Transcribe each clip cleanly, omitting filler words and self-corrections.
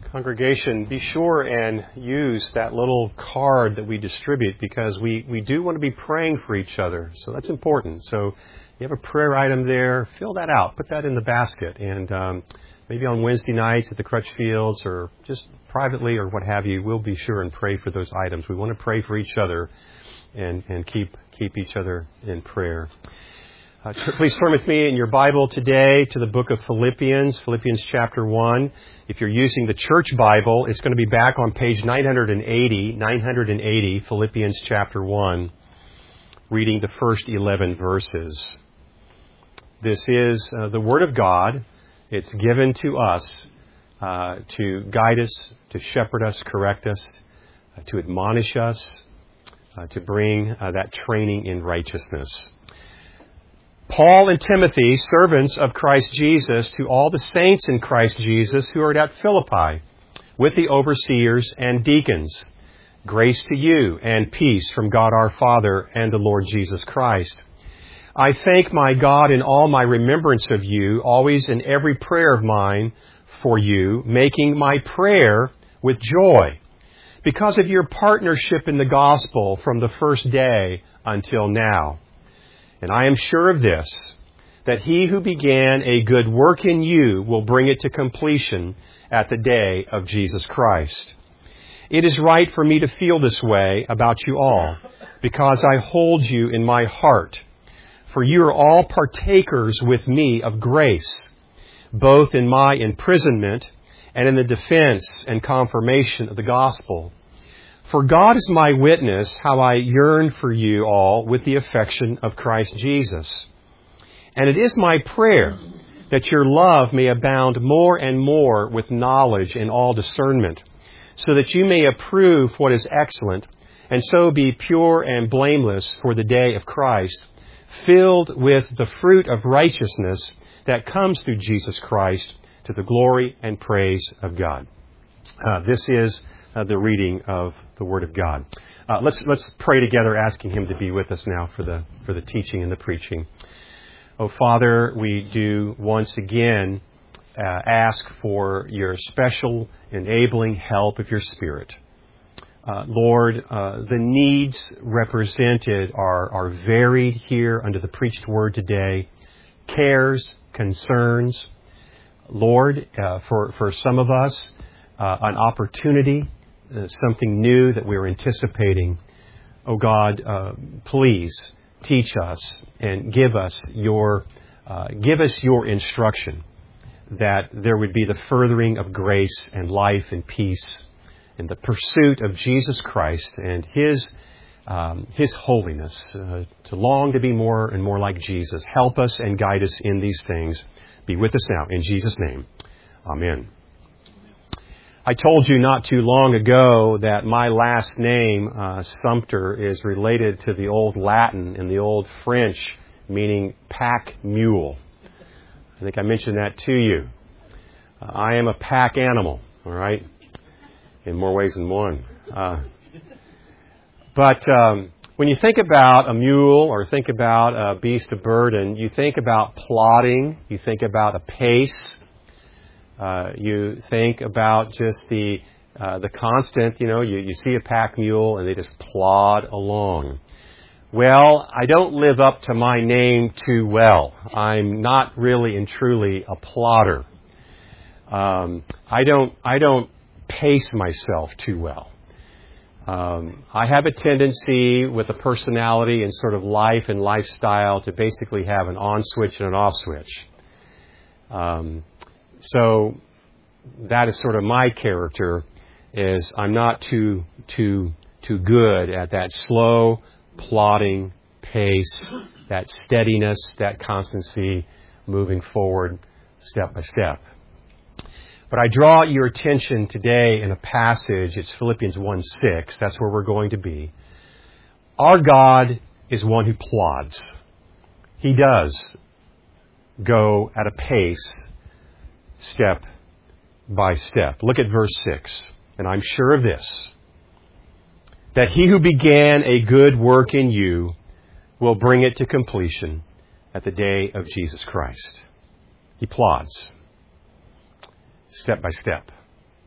Congregation, be sure and use that little card that we distribute because we do want to be praying for each other. So that's important. So you have a prayer item there, fill that out, put that in the basket. And maybe on Wednesday nights at the Crutchfields or just privately or what have you, we'll be sure and pray for those items. We want to pray for each other and keep each other in prayer. Please turn with me in your Bible today to the book of Philippians chapter 1. If you're using the Church Bible, it's going to be back on page 980, Philippians chapter 1, reading the first 11 verses. This is the Word of God. It's given to us to guide us, to shepherd us, correct us, to admonish us, to bring that training in righteousness. Paul and Timothy, servants of Christ Jesus, to all the saints in Christ Jesus who are at Philippi, with the overseers and deacons. Grace to you and peace from God our Father and the Lord Jesus Christ. I thank my God in all my remembrance of you, always in every prayer of mine for you, making my prayer with joy, because of your partnership in the gospel from the first day until now. And I am sure of this, that he who began a good work in you will bring it to completion at the day of Jesus Christ. It is right for me to feel this way about you all, because I hold you in my heart. For you are all partakers with me of grace, both in my imprisonment and in the defense and confirmation of the gospel. For God is my witness how I yearn for you all with the affection of Christ Jesus. And it is my prayer that your love may abound more and more with knowledge and all discernment, so that you may approve what is excellent, and so be pure and blameless for the day of Christ, filled with the fruit of righteousness that comes through Jesus Christ to the glory and praise of God. This is the reading of the Word of God. Let's pray together, asking Him to be with us now for the teaching and the preaching. Oh, Father, we do once again ask for your special enabling help of your Spirit. Lord, the needs represented are varied here under the preached Word today. Cares, concerns. Lord, for some of us, an opportunity, something new that we're anticipating. Oh God, please teach us and give us your instruction, that there would be the furthering of grace and life and peace and the pursuit of Jesus Christ and His holiness, to long to be more and more like Jesus. Help us and guide us in these things. Be with us now. In Jesus' name, amen. I told you not too long ago that my last name, Sumter, is related to the old Latin and the old French, meaning pack mule. I think I mentioned that to you. I am a pack animal, all right, in more ways than one. But when you think about a mule or think about a beast of burden, you think about plodding, you think about a pace. You think about just the constant, you see a pack mule and they just plod along. Well, I don't live up to my name too well. I'm not really and truly a plodder. I don't pace myself too well. I have a tendency with a personality and sort of life and lifestyle to basically have an on switch and an off switch. So that is sort of my character, is I'm not too good at that slow, plodding pace, that steadiness, that constancy, moving forward step by step. But I draw your attention today in a passage, it's Philippians 1:6, that's where we're going to be. Our God is one who plods. He does go at a pace, step by step. Look at verse 6. And I'm sure of this, that he who began a good work in you will bring it to completion at the day of Jesus Christ. He plods, step by step.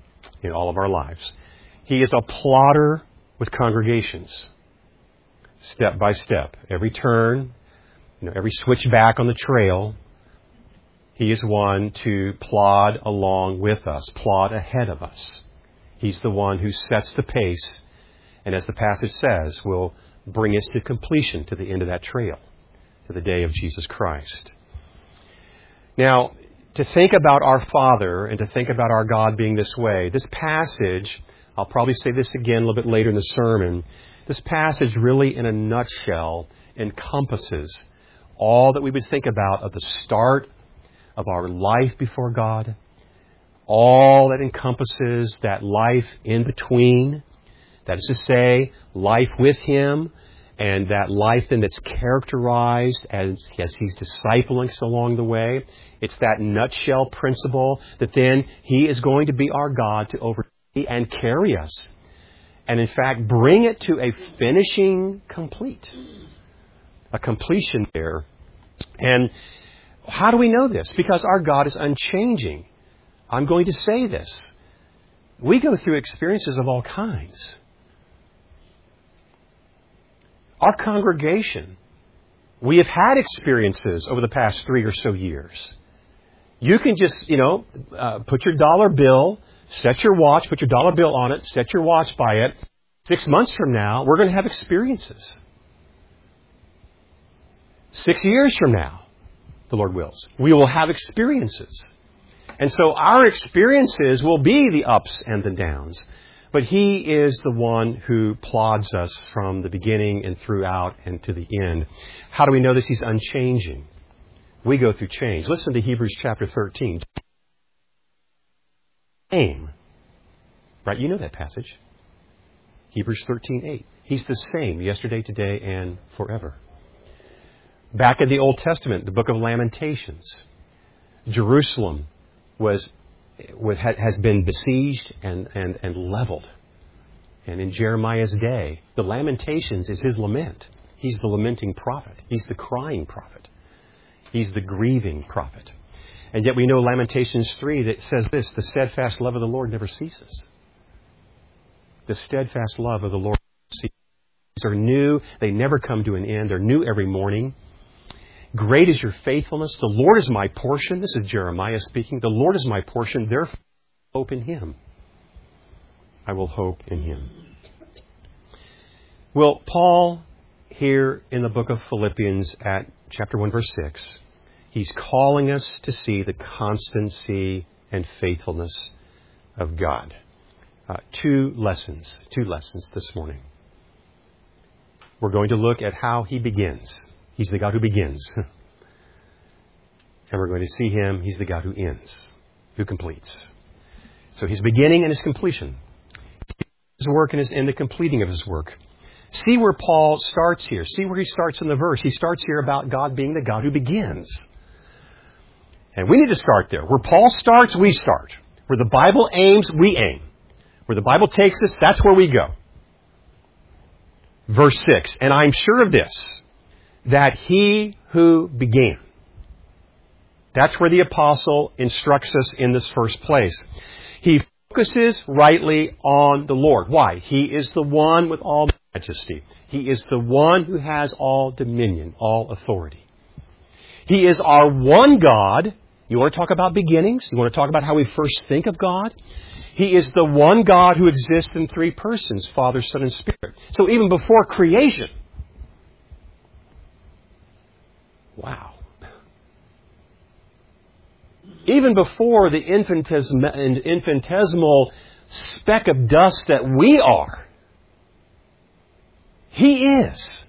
in all of our lives. He is a plotter with congregations, step by step. Every turn, every switch back on the trail, He is one to plod along with us, plod ahead of us. He's the one who sets the pace, and as the passage says, will bring us to completion, to the end of that trail, to the day of Jesus Christ. Now, to think about our Father and to think about our God being this way, this passage, I'll probably say this again a little bit later in the sermon, this passage really in a nutshell encompasses all that we would think about of the start of our life before God, all that encompasses that life in between, that is to say, life with Him, and that life then that's characterized as He's discipling us along the way. It's that nutshell principle that then He is going to be our God to oversee and carry us. And in fact, bring it to a finishing complete. A completion there. And how do we know this? Because our God is unchanging. I'm going to say this. We go through experiences of all kinds. Our congregation, we have had experiences over the past 3 or so years. You can just, put your dollar bill, set your watch, put your dollar bill on it, set your watch by it. 6 months from now, we're going to have experiences. 6 years from now, the Lord wills, we will have experiences. And so our experiences will be the ups and the downs. But He is the one who plods us from the beginning and throughout and to the end. How do we know this? He's unchanging. We go through change. Listen to Hebrews chapter 13. Same. Right? You know that passage. Hebrews 13:8. He's the same yesterday, today, and forever. Back in the Old Testament, the book of Lamentations, Jerusalem has been besieged and leveled. And in Jeremiah's day, the Lamentations is his lament. He's the lamenting prophet. He's the crying prophet. He's the grieving prophet. And yet we know Lamentations 3 that says this, the steadfast love of the Lord never ceases. The steadfast love of the Lord never ceases. These are new. They never come to an end. They're new every morning. Great is your faithfulness. The Lord is my portion. This is Jeremiah speaking. The Lord is my portion. Therefore, I hope in Him. I will hope in Him. Well, Paul, here in the book of Philippians at chapter 1, verse 6, he's calling us to see the constancy and faithfulness of God. Two lessons this morning. We're going to look at how He begins. He's the God who begins. And we're going to see Him. He's the God who ends, who completes. So His beginning and His completion. His work and the completing of His work. See where Paul starts here. See where he starts in the verse. He starts here about God being the God who begins. And we need to start there. Where Paul starts, we start. Where the Bible aims, we aim. Where the Bible takes us, that's where we go. Verse 6. And I'm sure of this, that He who began. That's where the apostle instructs us in this first place. He focuses rightly on the Lord. Why? He is the one with all majesty. He is the one who has all dominion, all authority. He is our one God. You want to talk about beginnings? You want to talk about how we first think of God? He is the one God who exists in three persons, Father, Son, and Spirit. So even before creation, wow. Even before the infinitesimal speck of dust that we are, He is.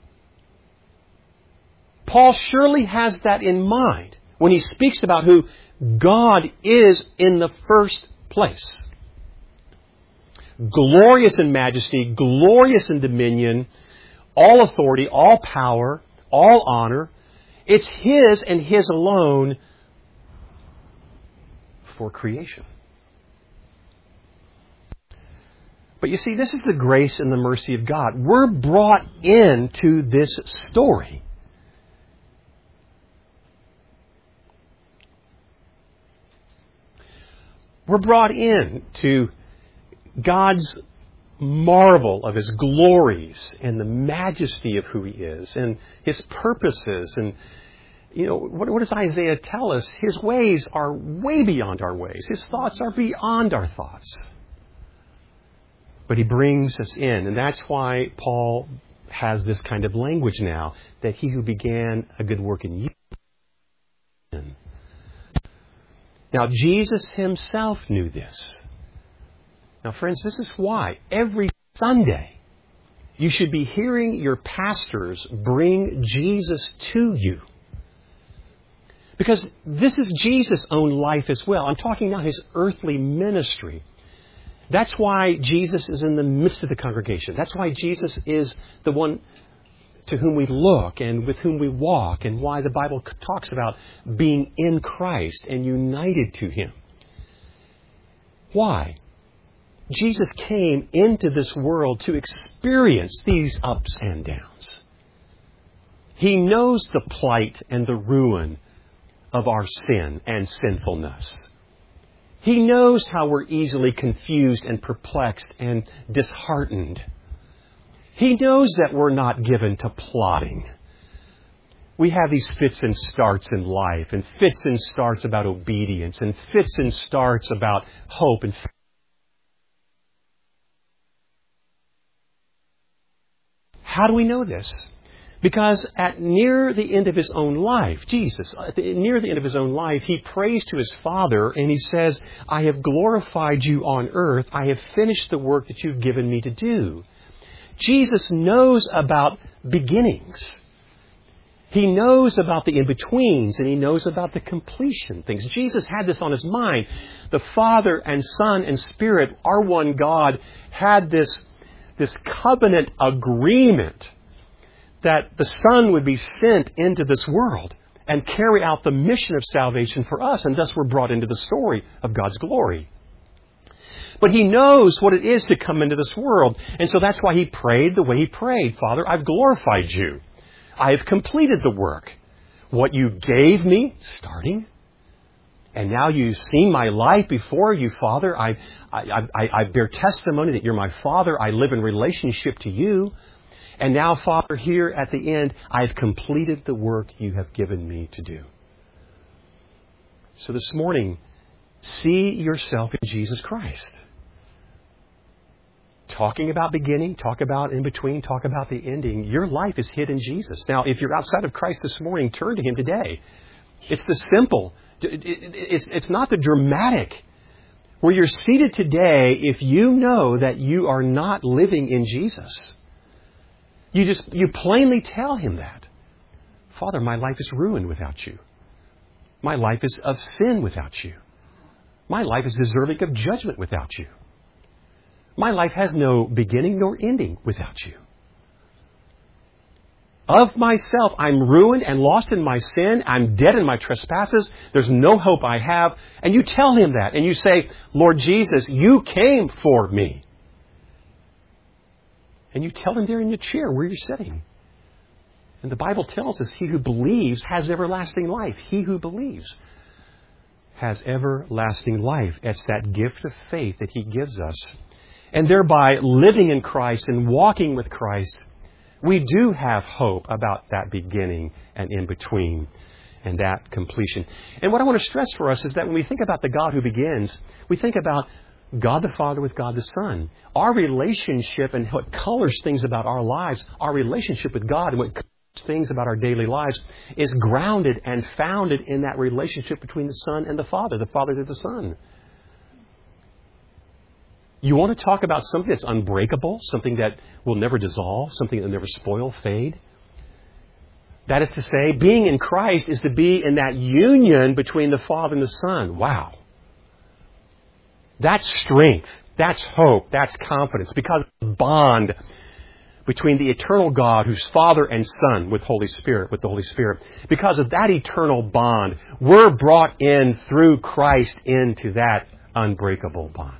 Paul surely has that in mind when he speaks about who God is in the first place. Glorious in majesty, glorious in dominion, all authority, all power, all honor. It's His and His alone for creation. But you see, this is the grace and the mercy of God. We're brought into this story. We're brought in to God's marvel of His glories and the majesty of who He is and His purposes. And, what does Isaiah tell us? His ways are way beyond our ways. His thoughts are beyond our thoughts. But He brings us in. And that's why Paul has this kind of language now, that He who began a good work in you. Now, Jesus Himself knew this. Now, friends, this is why every Sunday you should be hearing your pastors bring Jesus to you. Because this is Jesus' own life as well. I'm talking now His earthly ministry. That's why Jesus is in the midst of the congregation. That's why Jesus is the one to whom we look and with whom we walk, and why the Bible talks about being in Christ and united to Him. Why? Jesus came into this world to experience these ups and downs. He knows the plight and the ruin of our sin and sinfulness. He knows how we're easily confused and perplexed and disheartened. He knows that we're not given to plotting. We have these fits and starts in life, and fits and starts about obedience, and fits and starts about hope and faith. How do we know this? Because near the end of His own life, Jesus, near the end of His own life, He prays to His Father and He says, I have glorified you on earth. I have finished the work that you've given me to do. Jesus knows about beginnings. He knows about the in-betweens, and He knows about the completion things. Jesus had this on His mind. The Father and Son and Spirit, our one God, had this covenant agreement that the Son would be sent into this world and carry out the mission of salvation for us, and thus we're brought into the story of God's glory. But He knows what it is to come into this world, and so that's why He prayed the way He prayed. Father, I've glorified you. I have completed the work. What you gave me, starting, and now you've seen my life before you, Father. I bear testimony that you're my Father. I live in relationship to you. And now, Father, here at the end, I've completed the work you have given me to do. So this morning, see yourself in Jesus Christ. Talking about beginning, talk about in between, talk about the ending. Your life is hid in Jesus. Now, if you're outside of Christ this morning, turn to Him today. It's the simple. It's not the dramatic. Where you're seated today, if you know that you are not living in Jesus, you plainly tell Him that. Father, my life is ruined without you. My life is of sin without you. My life is deserving of judgment without you. My life has no beginning nor ending without you. Of myself, I'm ruined and lost in my sin. I'm dead in my trespasses. There's no hope I have. And you tell Him that. And you say, Lord Jesus, you came for me. And you tell Him there in your chair where you're sitting. And the Bible tells us, he who believes has everlasting life. He who believes has everlasting life. It's that gift of faith that He gives us. And thereby, living in Christ and walking with Christ, we do have hope about that beginning and in between and that completion. And what I want to stress for us is that when we think about the God who begins, we think about God the Father with God the Son. Our relationship and what colors things about our lives, our relationship with God and what colors things about our daily lives is grounded and founded in that relationship between the Son and the Father to the Son. You want to talk about something that's unbreakable, something that will never dissolve, something that will never spoil, fade? That is to say, being in Christ is to be in that union between the Father and the Son. Wow. That's strength. That's hope. That's confidence. Because the bond between the eternal God, who's Father and Son with the Holy Spirit. Because of that eternal bond, we're brought in through Christ into that unbreakable bond.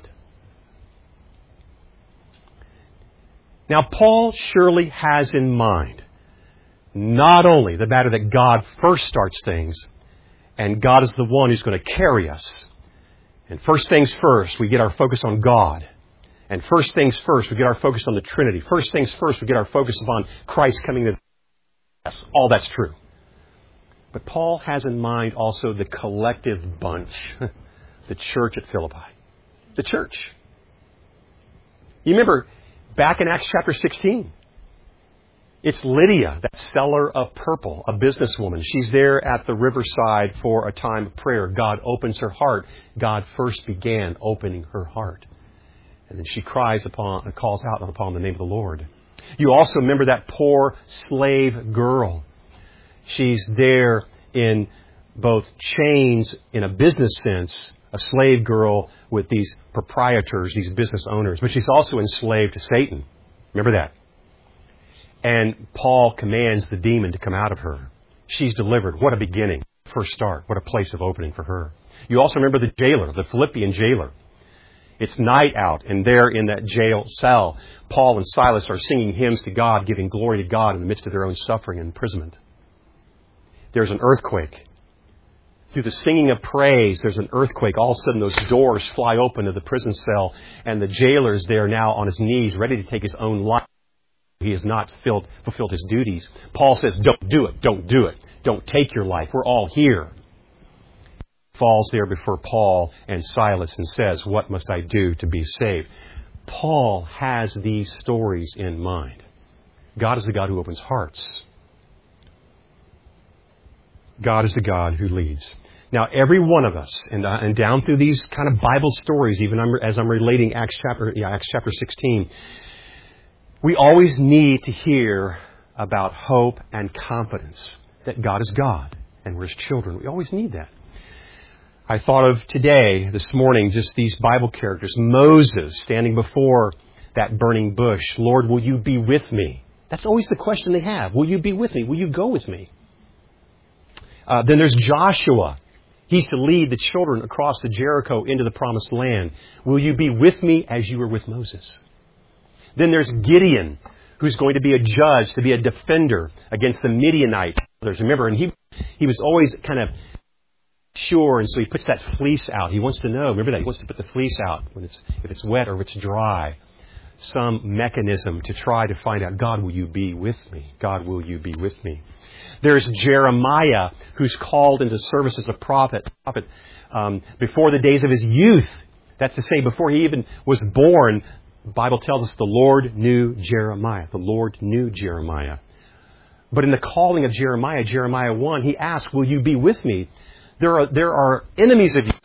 Now, Paul surely has in mind not only the matter that God first starts things, and God is the one who's going to carry us. And first things first, we get our focus on God. And first things first, we get our focus on the Trinity. First things first, we get our focus upon Christ coming to. Yes, all that's true. But Paul has in mind also the collective bunch, the church at Philippi. The church. You remember back in Acts chapter 16, it's Lydia, that seller of purple, a businesswoman. She's there at the riverside for a time of prayer. God opens her heart. God first began opening her heart. And then she calls out upon the name of the Lord. You also remember that poor slave girl. She's there in both chains in a business sense, a slave girl with these proprietors, these business owners, but she's also enslaved to Satan. Remember that? And Paul commands the demon to come out of her. She's delivered. What a beginning. First start. What a place of opening for her. You also remember the jailer, the Philippian jailer. It's night out, and there in that jail cell, Paul and Silas are singing hymns to God, giving glory to God in the midst of their own suffering and imprisonment. There's an earthquake. Through the singing of praise, there's an earthquake. All of a sudden, those doors fly open to the prison cell, and the jailer is there now on his knees, ready to take his own life. He has not fulfilled his duties. Paul says, don't do it, don't do it. Don't take your life. We're all here. Falls there before Paul and Silas and says, what must I do to be saved? Paul has these stories in mind. God is the God who opens hearts. God is the God who leads. Now, every one of us, and down through these kind of Bible stories, even as I'm relating Acts chapter 16, we always need to hear about hope and confidence that God is God and we're His children. We always need that. I thought of this morning, just these Bible characters. Moses standing before that burning bush. Lord, will you be with me? That's always the question they have. Will you be with me? Will you go with me? Then there's Joshua. He's to lead the children across the Jericho into the promised land. Will you be with me as you were with Moses? Then there's Gideon, who's going to be a judge, to be a defender against the Midianites. Remember, and he was always kind of sure, and so he puts that fleece out. He wants to know. Remember that? He wants to put the fleece out if it's wet or if it's dry. Some mechanism to try to find out, God, will you be with me? God, will you be with me? There's Jeremiah, who's called into service as a prophet before the days of his youth. That's to say, before he even was born, the Bible tells us the Lord knew Jeremiah. The Lord knew Jeremiah. But in the calling of Jeremiah, Jeremiah 1, he asks, will you be with me? There are enemies of you.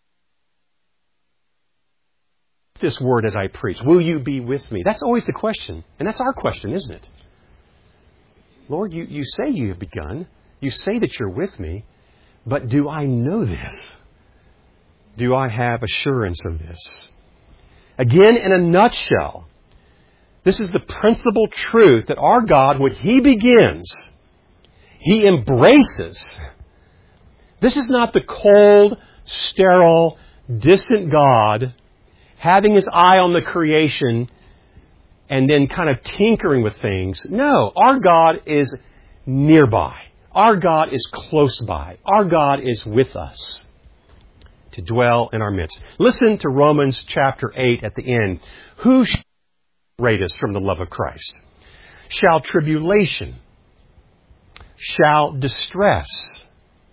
This word as I preach. Will you be with me? That's always the question. And that's our question, isn't it? Lord, you say you have begun. You say that you're with me. But do I know this? Do I have assurance of this? Again, in a nutshell, this is the principal truth that our God, when He begins, He embraces. This is not the cold, sterile, distant God having His eye on the creation and then kind of tinkering with things. No, our God is nearby. Our God is close by. Our God is with us to dwell in our midst. Listen to Romans chapter 8 at the end. Who shall separate us from the love of Christ? Shall tribulation, shall distress,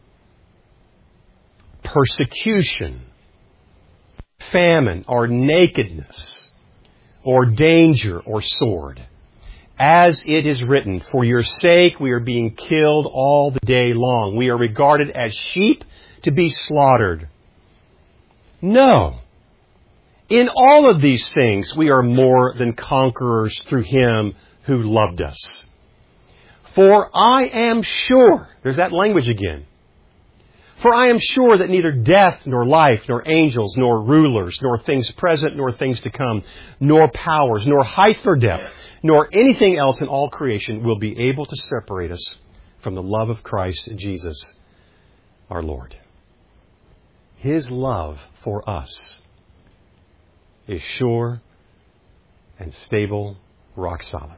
persecution, famine, or nakedness, or danger, or sword? As it is written, for your sake we are being killed all the day long. We are regarded as sheep to be slaughtered. No. In all of these things we are more than conquerors through Him who loved us. For I am sure, there's that language again. For I am sure that neither death, nor life, nor angels, nor rulers, nor things present, nor things to come, nor powers, nor height nor depth, nor anything else in all creation will be able to separate us from the love of Christ Jesus our Lord. His love for us is sure and stable, rock solid.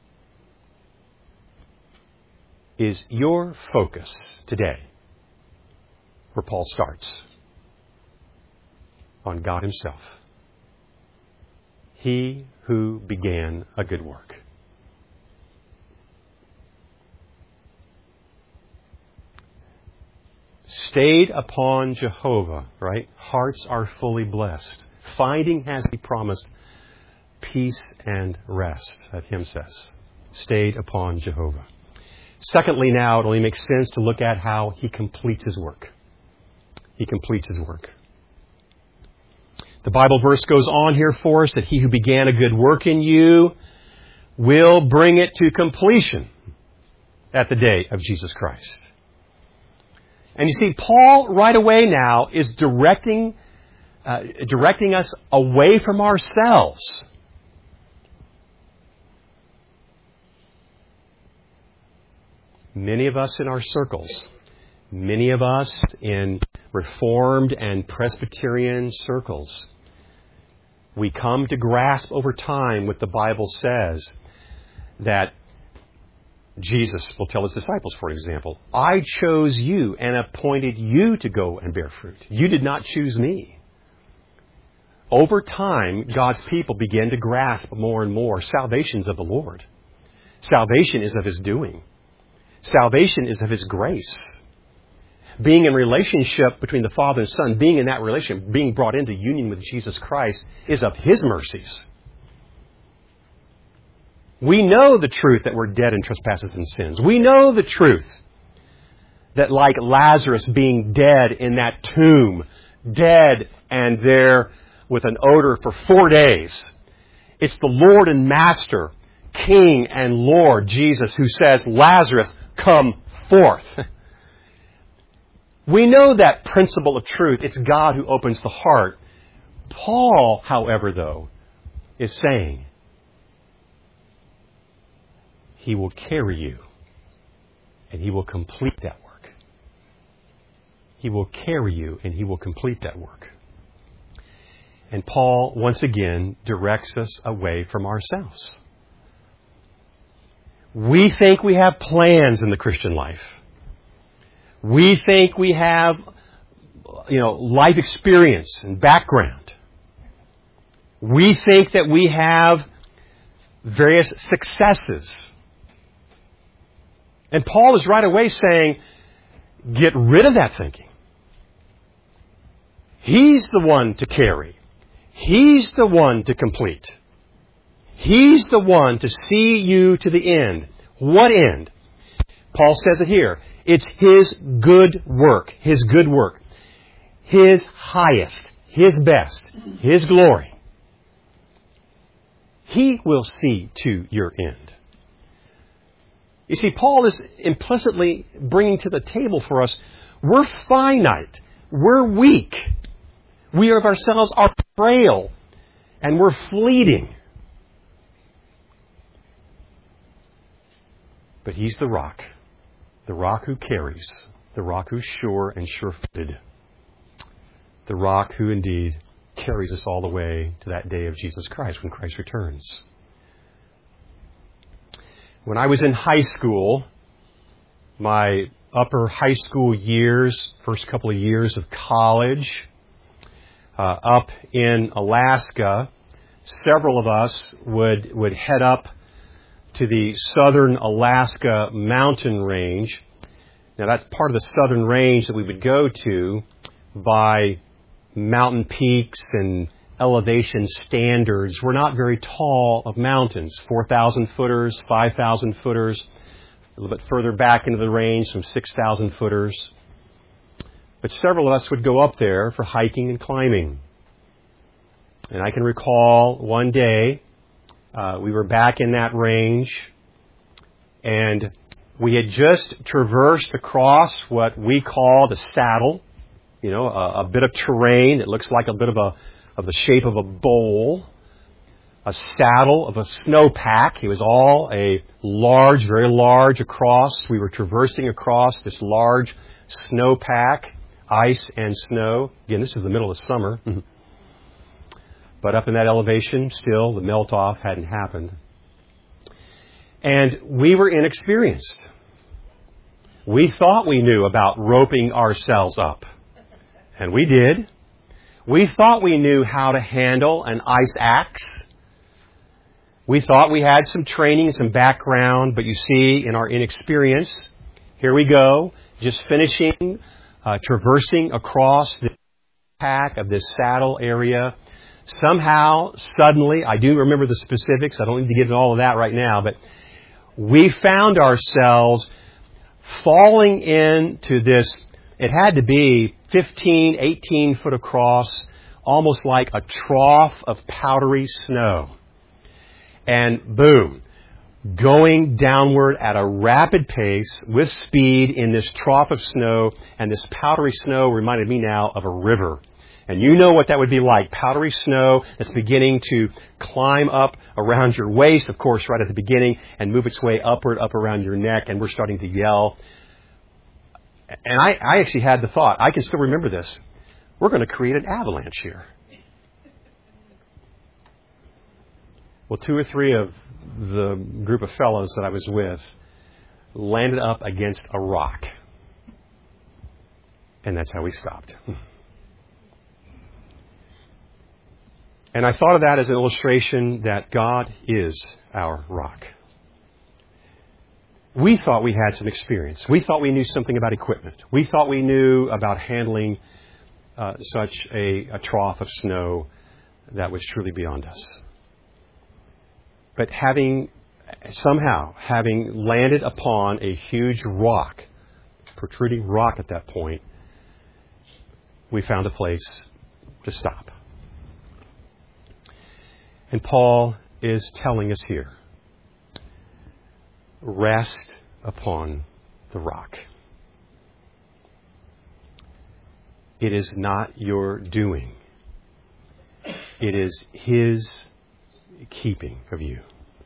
Is your focus today where Paul starts? On God Himself. He who began a good work. Stayed upon Jehovah, right? Hearts are fully blessed. Finding, as He promised, peace and rest, that hymn says. Stayed upon Jehovah. Secondly, now, it only makes sense to look at how He completes His work. He completes His work. The Bible verse goes on here for us that He who began a good work in you will bring it to completion at the day of Jesus Christ. And you see, Paul right away now is directing us away from ourselves. Many of us in our circles, many of us in Reformed and Presbyterian circles, we come to grasp over time what the Bible says, that Jesus will tell His disciples, for example, I chose you and appointed you to go and bear fruit. You did not choose me. Over time, God's people begin to grasp more and more salvation's of the Lord. Salvation is of His doing. Salvation is of His grace. Being in relationship between the Father and Son, being in that relationship, being brought into union with Jesus Christ, is of His mercies. We know the truth that we're dead in trespasses and sins. We know the truth that, like Lazarus being dead in that tomb, dead and there with an odor for 4 days, it's the Lord and Master, King and Lord Jesus who says, Lazarus, come forth. We know that principle of truth. It's God who opens the heart. Paul, however, though, is saying, He will carry you, and He will complete that work. He will carry you, and He will complete that work. And Paul, once again, directs us away from ourselves. We think we have plans in the Christian life. We think we have, life experience and background. We think that we have various successes. And Paul is right away saying, get rid of that thinking. He's the one to carry. He's the one to complete. He's the one to see you to the end. What end? Paul says it here. It's His good work. His good work. His highest. His best. His glory. He will see to your end. You see, Paul is implicitly bringing to the table for us, we're finite. We're weak. We of ourselves are frail. And we're fleeting. But He's the rock who carries, the rock who's sure and sure-footed, the rock who indeed carries us all the way to that day of Jesus Christ when Christ returns. When I was in high school, my upper high school years, first couple of years of college, up in Alaska, several of us would head up to the southern Alaska mountain range. Now that's part of the southern range that we would go to by mountain peaks and elevation standards. We're not very tall of mountains, 4,000 footers, 5,000 footers, a little bit further back into the range, some 6,000 footers. But several of us would go up there for hiking and climbing. And I can recall one day, we were back in that range, and we had just traversed across what we call the saddle, a bit of terrain that looks like a bit of the shape of a bowl, a saddle of a snowpack. It was all a large, very large across. We were traversing across this large snowpack, ice and snow. Again, this is the middle of summer. But up in that elevation, still, the melt-off hadn't happened. And we were inexperienced. We thought we knew about roping ourselves up. And we did. We thought we knew how to handle an ice axe We thought we had some training and some background, but you see, in our inexperience, here we go, just finishing, traversing across the pack of this saddle area. Somehow, suddenly, I do remember the specifics, I don't need to get into all of that right now, but we found ourselves falling into this, it had to be 15, 18 foot across, almost like a trough of powdery snow. And boom, going downward at a rapid pace with speed in this trough of snow, and this powdery snow reminded me now of a river. And you know what that would be like. Powdery snow that's beginning to climb up around your waist, of course, right at the beginning, and move its way upward, up around your neck, and we're starting to yell. And I actually had the thought, I can still remember this, we're going to create an avalanche here. Well, 2 or 3 of the group of fellows that I was with landed up against a rock. And that's how we stopped. And I thought of that as an illustration that God is our rock. We thought we had some experience. We thought we knew something about equipment. We thought we knew about handling such a trough of snow that was truly beyond us. But having landed upon a huge rock, protruding rock at that point, we found a place to stop. And Paul is telling us here, rest upon the rock. It is not your doing. It is His keeping of you.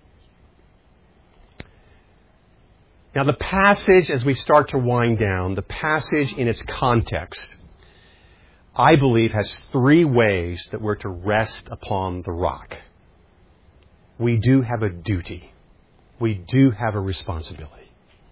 Now the passage, as we start to wind down, the passage in its context, I believe, has 3 ways that we're to rest upon the rock. We do have a duty. We do have a responsibility.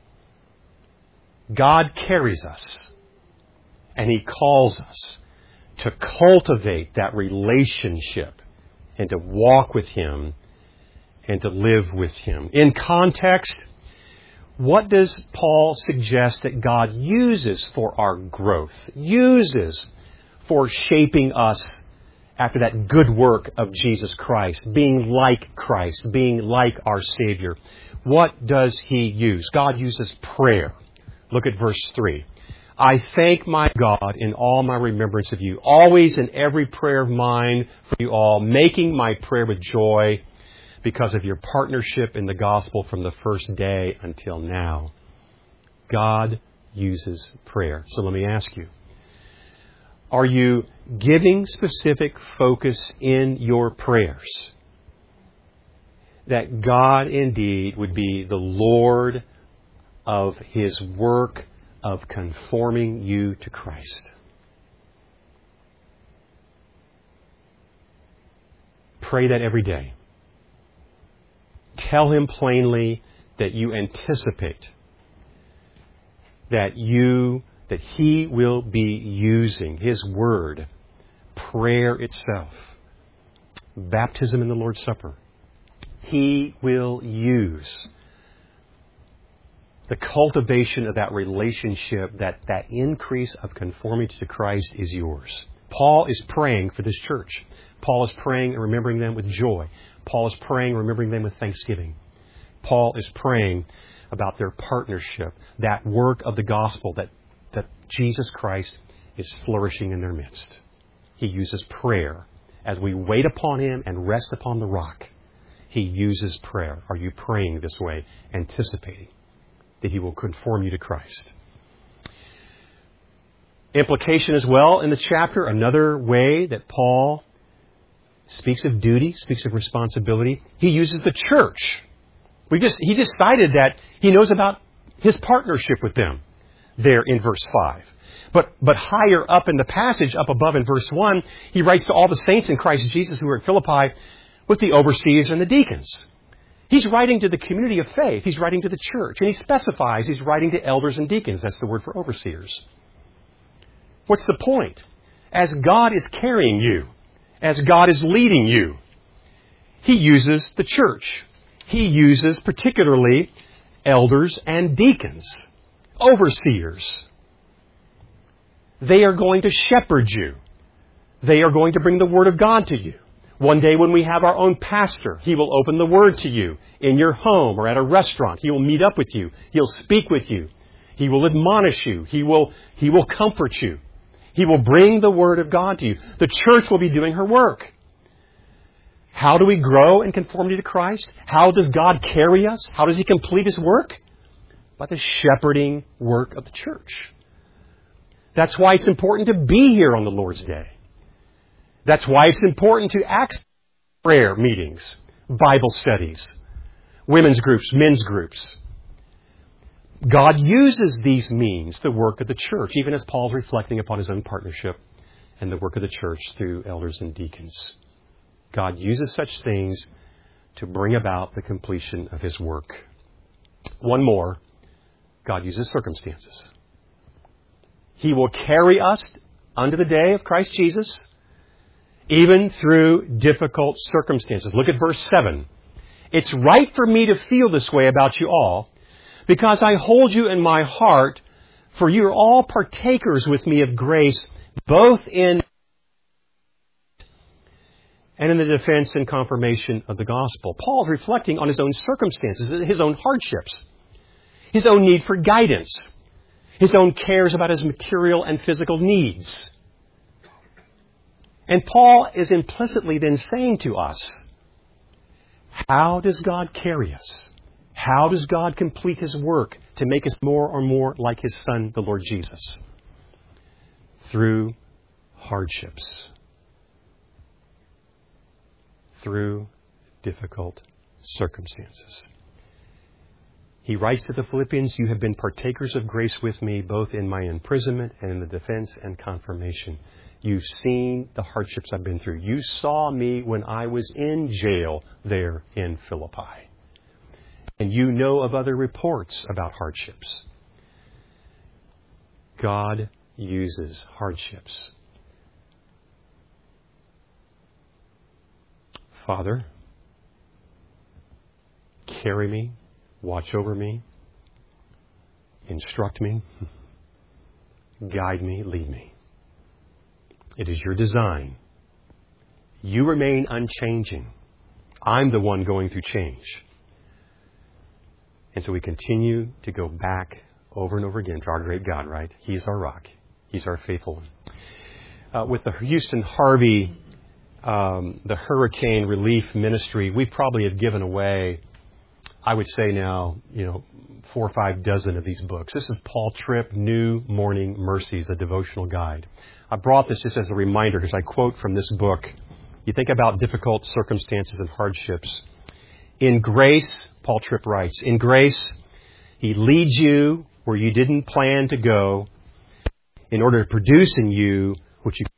God carries us, and He calls us to cultivate that relationship and to walk with Him and to live with Him. In context, what does Paul suggest that God uses for our growth, uses for shaping us after that good work of Jesus Christ, being like Christ, being like our Savior? What does He use? God uses prayer. Look at verse 3. I thank my God in all my remembrance of you, always in every prayer of mine for you all, making my prayer with joy because of your partnership in the gospel from the first day until now. God uses prayer. So let me ask you, are you giving specific focus in your prayers that God indeed would be the Lord of His work of conforming you to Christ? Pray that every day. Tell Him plainly that you anticipate that He will be using His Word, prayer itself, baptism in the Lord's Supper. He will use the cultivation of that relationship, that increase of conformity to Christ is yours. Paul is praying for this church. Paul is praying and remembering them with joy. Paul is praying and remembering them with thanksgiving. Paul is praying about their partnership, that work of the gospel that Jesus Christ is flourishing in their midst. He uses prayer. As we wait upon Him and rest upon the rock, He uses prayer. Are you praying this way, anticipating that He will conform you to Christ? Implication as well in the chapter, another way that Paul speaks of duty, speaks of responsibility. He uses the church. He decided that He knows about His partnership with them there in verse 5. But higher up in the passage, up above in verse 1, he writes to all the saints in Christ Jesus who are at Philippi with the overseers and the deacons. He's writing to the community of faith. He's writing to the church. And he specifies he's writing to elders and deacons. That's the word for overseers. What's the point? As God is carrying you, as God is leading you, He uses the church. He uses particularly elders and deacons, overseers. They are going to shepherd you. They are going to bring the Word of God to you. One day when we have our own pastor, he will open the Word to you in your home or at a restaurant. He will meet up with you. He'll speak with you. He will admonish you. He will comfort you. He will bring the Word of God to you. The church will be doing her work. How do we grow in conformity to Christ? How does God carry us? How does He complete His work? By the shepherding work of the church. That's why it's important to be here on the Lord's Day. That's why it's important to access prayer meetings, Bible studies, women's groups, men's groups. God uses these means, the work of the church, even as Paul's reflecting upon his own partnership and the work of the church through elders and deacons. God uses such things to bring about the completion of His work. One more, God uses circumstances. He will carry us unto the day of Christ Jesus, even through difficult circumstances. Look at verse 7. It's right for me to feel this way about you all, because I hold you in my heart, for you are all partakers with me of grace, both in and in the defense and confirmation of the gospel. Paul's reflecting on his own circumstances, his own hardships, his own need for guidance, his own cares about his material and physical needs. And Paul is implicitly then saying to us, how does God carry us? How does God complete His work to make us more and more like His Son, the Lord Jesus? Through hardships. Through difficult circumstances. He writes to the Philippians, you have been partakers of grace with me, both in my imprisonment and in the defense and confirmation. You've seen the hardships I've been through. You saw me when I was in jail there in Philippi. And you know of other reports about hardships. God uses hardships. Father, carry me, watch over me, instruct me, guide me, lead me. It is your design. You remain unchanging. I'm the one going through change. And so we continue to go back over and over again to our great God, right? He's our rock. He's our faithful one. With the Houston Harvey, the hurricane relief ministry, we probably have given away, I would say now, 4 or 5 dozen of these books. This is Paul Tripp, New Morning Mercies, a devotional guide. I brought this just as a reminder because I quote from this book. You think about difficult circumstances and hardships. In grace, Paul Tripp writes, in grace, He leads you where you didn't plan to go in order to produce in you what you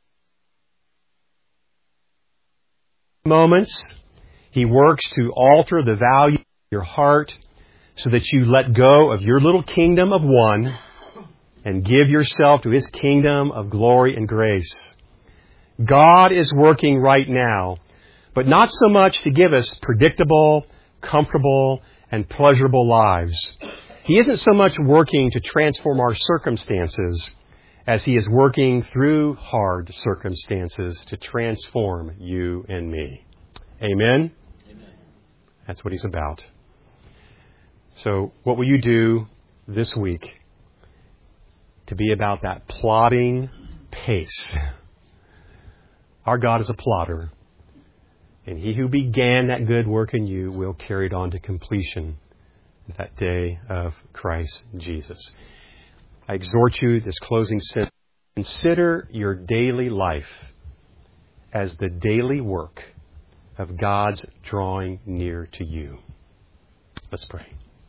moments. He works to alter the value of your heart so that you let go of your little kingdom of one and give yourself to His kingdom of glory and grace. God is working right now, but not so much to give us predictable, comfortable, and pleasurable lives. He isn't so much working to transform our circumstances as He is working through hard circumstances to transform you and me. Amen? Amen. That's what He's about. So what will you do this week to be about that plodding pace? Our God is a plodder, and He who began that good work in you will carry it on to completion that day of Christ Jesus. I exhort you, this closing sentence, consider your daily life as the daily work of God's drawing near to you. Let's pray.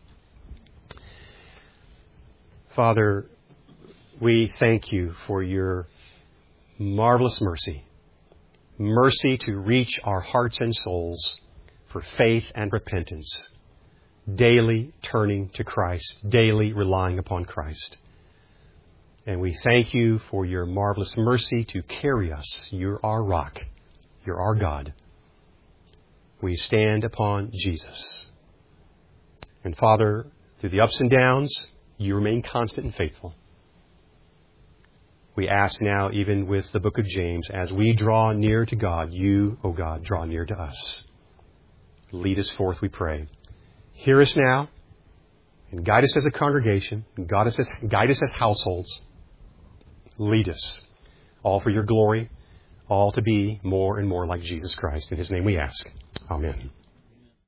Father, we thank You for Your marvelous mercy. Mercy to reach our hearts and souls for faith and repentance. Daily turning to Christ. Daily relying upon Christ. And we thank You for Your marvelous mercy to carry us. You're our rock. You're our God. We stand upon Jesus. And Father, through the ups and downs, you remain constant and faithful. We ask now, even with the book of James, as we draw near to God, you, O God, draw near to us. Lead us forth, we pray. Hear us now, and guide us as a congregation, and guide us as households. Lead us, all for your glory, all to be more and more like Jesus Christ. In his name we ask. Amen.